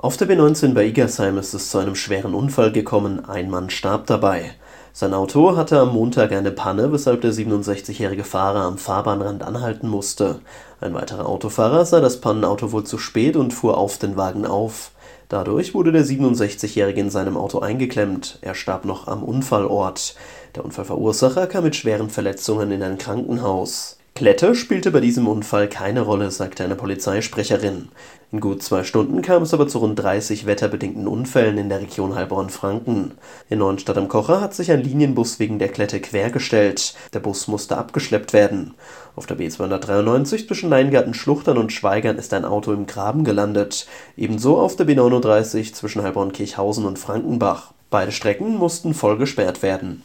Auf der B19 bei Igersheim ist es zu einem schweren Unfall gekommen, ein Mann starb dabei. Sein Auto hatte am Montag eine Panne, weshalb der 67-jährige Fahrer am Fahrbahnrand anhalten musste. Ein weiterer Autofahrer sah das Pannenauto wohl zu spät und fuhr auf den Wagen auf. Dadurch wurde der 67-jährige in seinem Auto eingeklemmt, er starb noch am Unfallort. Der Unfallverursacher kam mit schweren Verletzungen in ein Krankenhaus. Klette spielte bei diesem Unfall keine Rolle, sagte eine Polizeisprecherin. In gut 2 Stunden kam es aber zu rund 30 wetterbedingten Unfällen in der Region Heilbronn-Franken. In Neuenstadt am Kocher hat sich ein Linienbus wegen der Klette quergestellt. Der Bus musste abgeschleppt werden. Auf der B293 zwischen Leingarten-Schluchtern und Schweigern ist ein Auto im Graben gelandet. Ebenso auf der B39 zwischen Heilbronn-Kirchhausen und Frankenbach. Beide Strecken mussten voll gesperrt werden.